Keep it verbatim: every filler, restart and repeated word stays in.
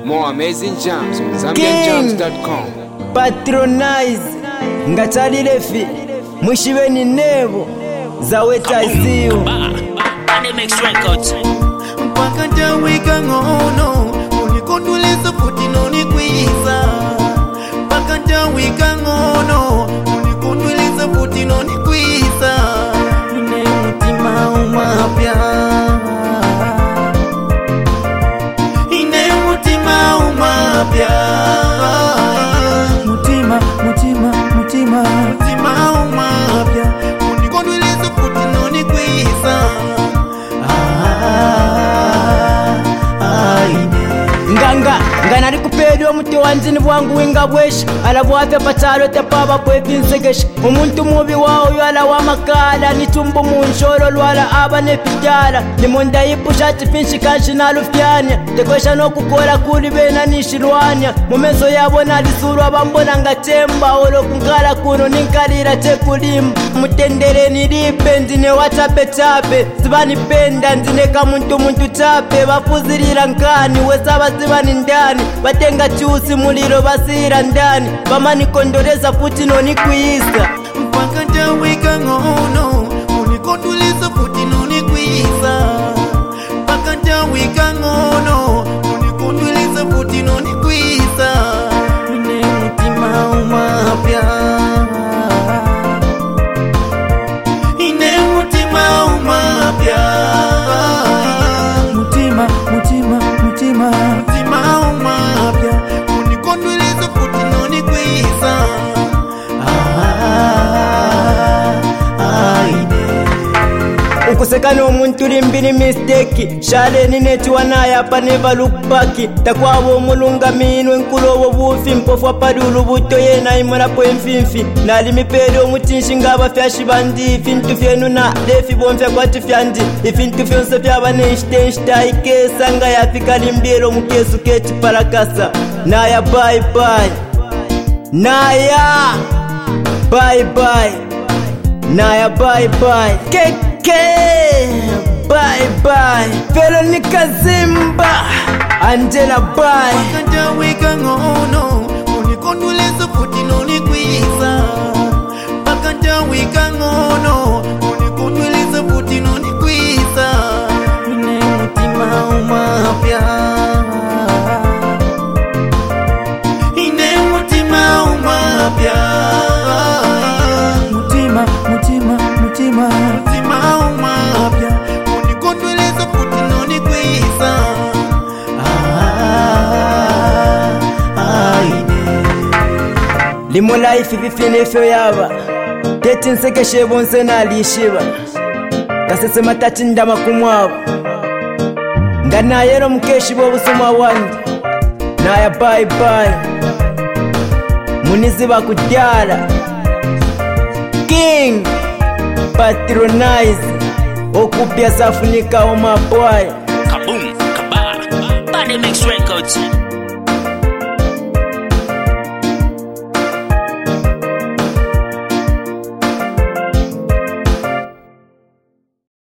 More amazing jams on Zambian Jams dot com. Patronize Ngatali Lefi Mushiweni Nebo Zaweta Ziu Animex Records. Mpaka wika ngono unikonduleza futi noni kwiza. Mpaka wika ngono unikonduleza futi noni kwiza. Ine mutima umapya, ine mutima umapya. Mutima, mutima, mutima, mutima umapya unikonduleza futi noni kwiza. Nganga ngana likupeli omuti wanzini bwangu winga bwesha alabwave patalo tepaba bwevinsegesha umuntu mubi wawo yala wamakala nitumbu munsholo lwala aba nepijala nimonda ipushati finshi kanshi nalufyanya tekwesha nokukola kuli bena nishilwanya mumezo yabo nalisurwa bambona ngatemba olo kunkala kuno ninkalira tekulimba mutendere nilipe nzine watapetape sibanipenda nzineka muntu muntu tape bafuzilila nkani wesaba zibani ndani batenga chusi muliro basira ndani bamanikondoleza futi noni kwiza. Mpaka wika ngono unikondoleza futi noni kwiza. Mpaka wika ngono unikondoleza futi noni kwiza. Ine mutima umapya, ine mutima umapya. Mutima, mutima, mutima, mutima umapya unikondoleza futi noni kwiza. Ukuseka n'omuntu limbiri mistake shale nineti wanaye apa never look back takwabo mulunga minwe nkulobo bufi mpofu apadulu buto yena imurapo emfinfi nali mipere omutinshi ngaba fyashi bandi fintu fyenu na lefi bomfya kwati fyandi ifintu fyonse fyabane ishtenshta ikesa nga yafika limbiro mukesu keti parakasa naya bye bye naya bye bye naya bye bye Keke bye bye Veronica Zimba Angela bye. Mpaka wika ngono unikondoleza futi noni kwiza. Mpaka wika ngono unikondoleza futi noni kwiza. Ine mutima umapya, ine mutima umapya. Mutima, mutima, mutima, mutima umapya unikondoleza futi noni kwiza. Limo life vifine fyo yaba Teti nsekeshe bonse nalishiba Kasese matati ndama kumwabo Ngana yero mkeshi bo busuma wandi Naya bye bye Munizi bakudyala King Patronize Okupya safunika o maboy Kaboom, kabara. Animex Records.